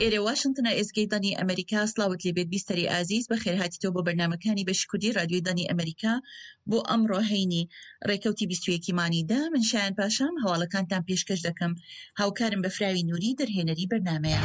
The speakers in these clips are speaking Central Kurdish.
ئێرە واشنگتنە ئێسکەی دانی ئەمریکا سڵاوت لێبێت بیستەری ئازیز بە خێرهاتیتەوە بۆ بەرنامەکانی بەشی کوردی رادیۆی دانی ئەمریکا بۆ ئەمڕۆ هەینی ڕێکەوتی 21 مانیدا من شایان پاشام هەواڵەکانتان پێشکەش دەکەم هاوکارم بە فراوی نووری دەرهێنەری بەرنامەیە.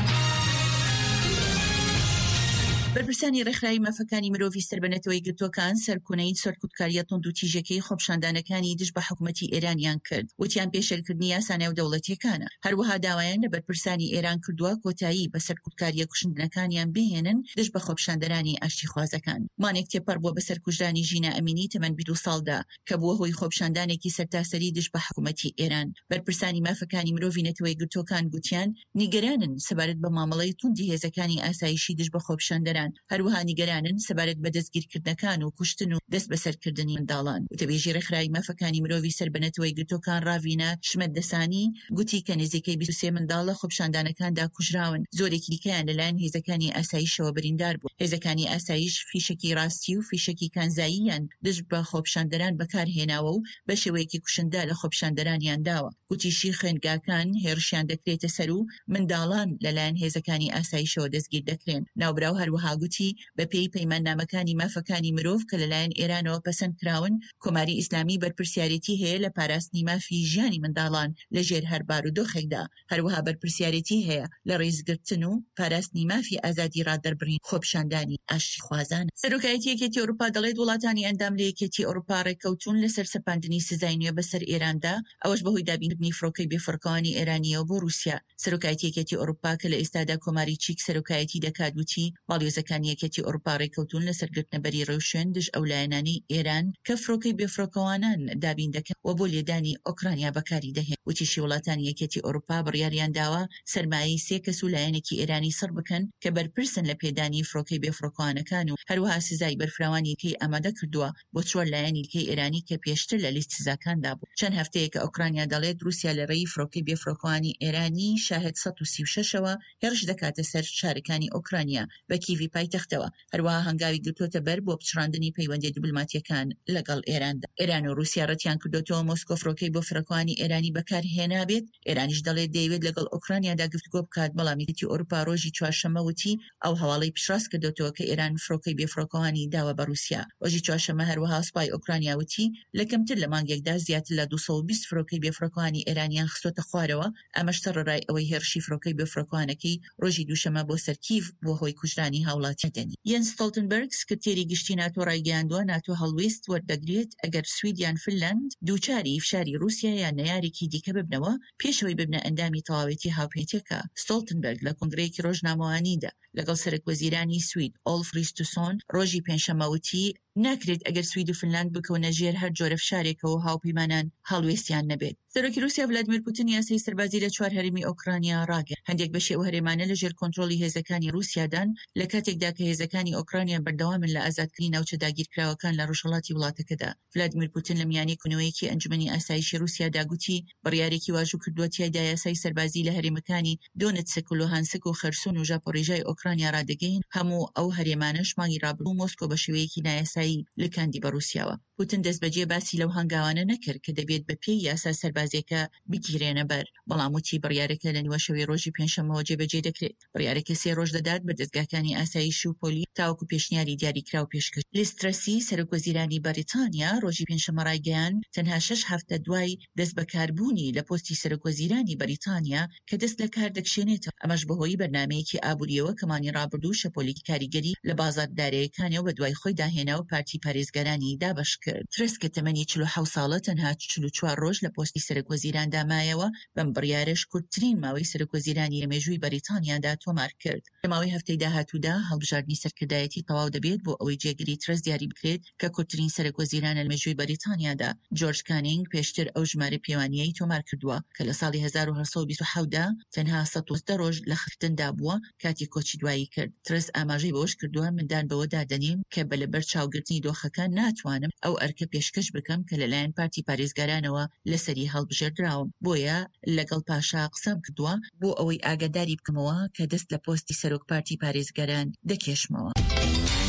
بەرپرسانی ڕێکخراوی مافەکانی مرۆڤی سەربەنەتەوەی گرتوەکان سەرکوونەی سەرکوتکاریە تۆند و تیژەکەی خۆپشاندانەکانی دژ بە حکوومەتی ئێرانیان کرد وتیان پێشێلکردنی یاسانە و دەوڵەتیەکانە. هەروەها داوایان لە بەرپرسانی ئێران کردووە کۆتایی بە سەرکوتکاریە کوشندنەکانیان بهێنن دژ بە خۆپشاندەرانی ئاشتیخوازەکان. مانێک تێپەڕ بووە بە سەرکوژرانی ژینە ئەمینی تەمەن 20 ساڵدا کە بووە هۆی خۆپشاندانێکی سەرتاسەری دژ بە حکوومەتی ئێران. بەرپرسانی مافەکانی مرۆڤی نەتەوەی گرتوەکان گوتیان نیگەرانن سەبارەت بە مامەڵەی توندی هێزەکانی ئاسایشی دژ بە خۆپشاندەران. هەروەها نیگەرانن سەبارەت بە دەستگیرکردنەکان و کوشتن و دەست بەسەرکردنی منداڵان. وتەبێژی ڕێکخراوی مافەکانی مرۆڤی سەربەنەتەوەی گرتوەکان ڕاوینە شمەت دەسانی گوتی کە نزیکەی 23 منداڵ لە خۆپشاندانەکاندا کوژراون. زۆرێکی دیکەیان لەلایەن هێزەکانی ئاسایشەوە بریندار بوو. هێزەکانی ئاسایش فیشکی ڕاستی و فیشکی کانزاییان دژ بە خۆپشاندەران بەکارهێناوە و بە شێوەیەکی کوشندا لە خۆپشاندەرانیان داوە. گوتیشی خوێندگاکان هێرشیان دەکرێتە سەر و منداڵان لەلایەن هێزەکانی ئاسایشەوە دەستگیر دەکرێن. ناوبراو هەروەها گوتی بەپێی پەیماننامەکانی مافەکانی مرۆڤ کە لەلایەن ئێرانەوە پەسەند کراون کۆماری ئیسلامی بەرپرسیارەتی هەیە لە پاراستنی مافی ژیانی منداڵان لەژێر هەر بارودۆخێکدا. هەروەها بەرپرسیارەتی هەیە لە ڕێزگرتن و پاراستنی مافی ئازادی ڕاددەربڕین خۆپشاندانی ئاشتیخوازان. سەرۆکایەتی یەکێتی ئەوروپا دەڵێت وڵاتانی ئەندام لە یەکێتی ئەوروپا ڕێکەوتون لەسەر سەپاندنی سزای نوێ بەسەر ئێراندا ئەوەش بەهۆی دابینکردنی فڕۆکەی بێفڕۆکەوانی ئێرانیەوە بۆ رووسیا. سەرۆکایەتی یەکێتی ئەوروپا کە لە ئێستادا کۆماری چیک سەرۆکایەتی دەکات وتی باڵیۆزەکانی یەکێتی ئەوروپا ڕێکەوتون لەسەر گرتنەبەری ڕێوشێن دژ ئەو لایەنانی ئێران کە فڕۆکەی بێفڕۆکەوانان دابین دەکەن و بۆ لێدانی ئۆکرانیا بەکاری دەهێن. وتیشی وڵاتانی یەکێتی ئەوروپا بڕیاریان داوە سەرمایەی 3 کەس و لایەنێکی ئێرانی سڕ بکەن کە بەرپرسن لە پێدانی فڕۆکەی بێفڕۆکەوانەکان و هەروەها سزای بەرفراوانیەکەی ئامادە کردووە بۆ 4 لایەنێکی ئێرانی کە پێشتر لە لیست سزاکاندا بوو. چەند هەفتەیە کە ئۆکرانیا دەڵێت رووسیا لە ڕێی فڕۆکەی بێفڕۆکەوانی ئێرانی شاهد 136ەوە هێرش دەکاتە سەر شارەکانی ئۆکرانیا بە کیڤی پایتەختەوە. هەروەها هەنگاوی گرتوۆتە بەر بۆ پچڕاندنی پەیوەندی دیبلۆماتیەکان لەگەڵ ئێراندا. ئێران و رووسیا ڕەتیان کردوتەوە مۆسکۆ فڕۆکەی بۆ فڕۆکەوانی ئێرانی بەکارهێنا بێت. ئێرانیش دەڵێت دەیەوێت لەگەڵ ئۆکرانیادا گفتگۆ بکات، بەڵام یەکێتی ئەوروپا ڕۆژی چوارشەممە وتی ئەو هەواڵەی پشتڕاست کردوتەوە کە ئێران فڕۆکەی بێفڕۆکەوانی داوە بە رووسیا. ڕۆژی چوارشەممە هەروەها سوپای ئۆکرانیا وتی لە کەمتر لە مانگێکدا زیاتر لە 220 فڕۆکەی بێفڕۆکەوانی ئێرانیان خستۆتە خوارەوە. ئەمەش تەڕەڕای ئەوەی هێرشی فڕۆکەی بێفڕۆکەوانەکەی ڕۆژی دووشەممە بۆ سەر کیڤ بۆ هۆی کوژرانی هاوڵاتی دەنی. یەنس ستۆڵتنبەرگ سکرتێری گشتی ناتۆ ڕایگەیاندووە ناتۆ هەڵوێست وەردەگرێت ئەگەر سویدیان فنلەند دووچاری فشاری رووسیا یان نەیارێکی دیکە ببنەوە پێشەوەی ببنە ئەندامی تەواوەتی هاوپێچەکە. ستۆڵتنبەرگ لە کۆنگرەیەکی ڕۆژنامەوانیدا لەگەڵ سەرۆکوەزیرانی سوید ئۆلف ریستوسۆن ڕۆژی پێنجشەممە وتی ناکرێت ئەگەر سوید و فنلاند بکەونە ژێر هەر جۆرە فشارێکەوە هاوپەیمانان هەڵوێستیان نەبێت. سەرۆکی رووسیا ڤلادیمیر پوتین یاسای سەربازی لە 4 هەرێمی ئۆکرانیا ڕاگەیاند. هەندێک بەشی ئەو هەرێمانە لەژێر کۆنتڕۆڵی هێزەکانی رووسیادان لە کاتێکدا کە هێزەکانی ئۆکرانیا بەردەوامن لە ئازادکردنی ناوچە داگیرکراوەکان لە ڕۆژهەڵاتی وڵاتەکەدا. ڤلادیمیر پوتین لە میانی کونەوەیەکی ئەنجومەنی ئاسایشی رووسیادا گوتی بڕیارێکی واژوو کردووە تیایدا یاسای سەربازی لە هەرێمەکانی دۆنتسک و لوهانسک و خەرسۆن و ژاپۆڕیژای ئۆکرانیا ڕادەگەین. هەموو ئەو هەرێمانەش مانگی ڕابردوو مۆسکۆ بە شێوەیەکی نایاسایی لکاندی بە رووسیاوە. پوتین دەستبەجێ باسی لەو هەنگاوانە نەکرد کە دەبێت بە پێی یاسا سەربازیەکە بگیرێنە بەر، بەڵام وتی بڕیارەکە لە نیوە شەوەی ڕۆژی پێنجشەممەوە جێبەجێ دەکرێت. بڕیارەکە 3 ڕۆژ دەدات بە دەستگاکانی ئاسایشی و پۆلی تاوەکو پێشنیاری دیاریکرا و پێشکەش. لیز ترەسی سەرۆکوەزیرانی بەریتانیا ڕۆژی پێنجشەممە ڕایگەیاند تەنها 6 هەفتە دوای دەست بەکاربوونی لە پۆستی سەرۆکوەزیرانی بەریتانیا کە دەست لە کار دەکشێنێتەوە. ئەمەش بەهۆی بەرنامەیەکی ئابوووریەوە کە مانی ڕابردوو شەپۆلی کاریگەری لە بازاردارەکانەوە بە دوای خۆی داهێنا و پارتی پارێزگەرانی دابەش کرد. ترس کە تەمەنی 47 ساڵە تەنها 44 ڕۆژ لە پۆستی سەرۆکوەزیراندا مایەوە بەم بڕیارەش کورتترین ماوەی سەرۆکوەزیرانی لەمێژووی بەریتانیادا تۆمار کرد. لە ماوەی هەفتەی داهاتوودا هەڵبژاردننی سەرکردایەتی تەواو دەبێت بۆ ئەوەی جێگیری ترس دیاری بکرێت کە کورتترین سەرۆکوەزیرانە لەمێژووی بەریتانیادا. جۆرج کانینگ پێشتر ئەو ژمارە پێوانیەی تۆمار کردووە کە لە ساڵی 1927دا تەنها 100 ڕۆژ لە خفتندا بووە کاتی کۆچی دوایی کرد. ترس ئاماژەی بەوەش کردووە مندان بەوە دادەنیم کە بەلەبەر چاوگرتنی دۆخەکان ناتوانم ئەو ئەرکە پێشکەش بکەم کە لەلایەن پارتی پارێزگارانەوە لەسەری هەڵبژێردراوم. بۆیە لەگەڵ پاشا قسەم کردووە بۆ ئەوەی ئاگاداری بکەمەوە کە دەست لە پۆستی سەرۆک پارتی پارێزگاران دەکێشمەوە.